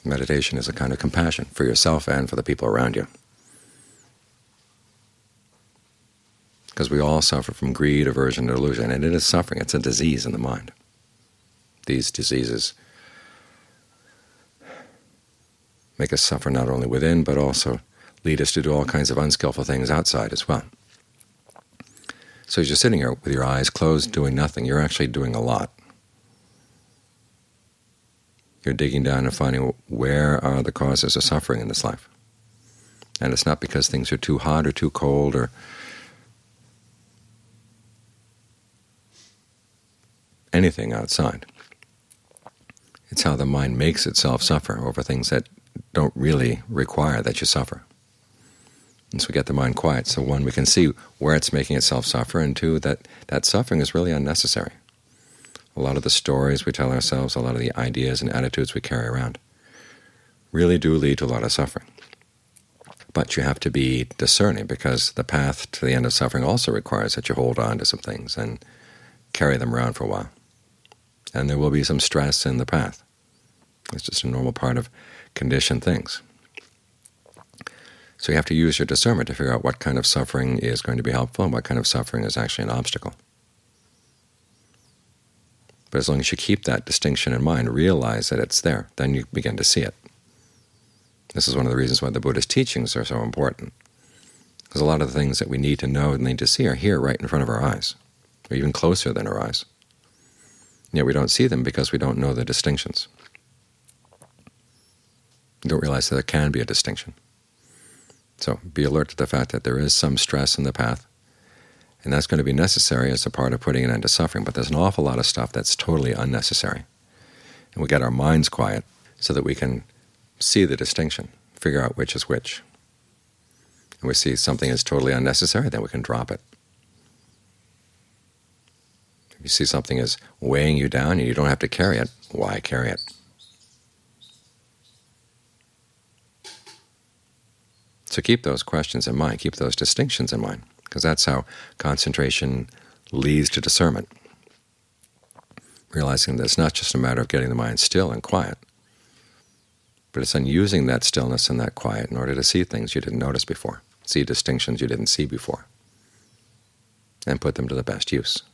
Meditation is a kind of compassion for yourself and for the people around you. Because we all suffer from greed, aversion, and delusion, and it is suffering. It's a disease in the mind. These diseases make us suffer not only within, but also lead us to do all kinds of unskillful things outside as well. So as you're sitting here with your eyes closed doing nothing, you're actually doing a lot. You're digging down and finding where are the causes of suffering in this life. And it's not because things are too hot or too cold or anything outside. It's how the mind makes itself suffer over things that don't really require that you suffer. And so we get the mind quiet, so one, we can see where it's making itself suffer, and two, that suffering is really unnecessary. A lot of the stories we tell ourselves, a lot of the ideas and attitudes we carry around really do lead to a lot of suffering. But you have to be discerning, because the path to the end of suffering also requires that you hold on to some things and carry them around for a while. And there will be some stress in the path. It's just a normal part of conditioned things. So you have to use your discernment to figure out what kind of suffering is going to be helpful and what kind of suffering is actually an obstacle. But as long as you keep that distinction in mind, realize that it's there, then you begin to see it. This is one of the reasons why the Buddha's teachings are so important, because a lot of the things that we need to know and need to see are here right in front of our eyes, or even closer than our eyes. Yet we don't see them because we don't know the distinctions. We don't realize that there can be a distinction. So be alert to the fact that there is some stress in the path, and that's going to be necessary as a part of putting an end to suffering. But there's an awful lot of stuff that's totally unnecessary. And we get our minds quiet so that we can see the distinction, figure out which is which. And we see something is totally unnecessary, then we can drop it. If you see something is weighing you down and you don't have to carry it, why carry it? So keep those questions in mind, keep those distinctions in mind, because that's how concentration leads to discernment. Realizing that it's not just a matter of getting the mind still and quiet, but it's on using that stillness and that quiet in order to see things you didn't notice before, see distinctions you didn't see before, and put them to the best use.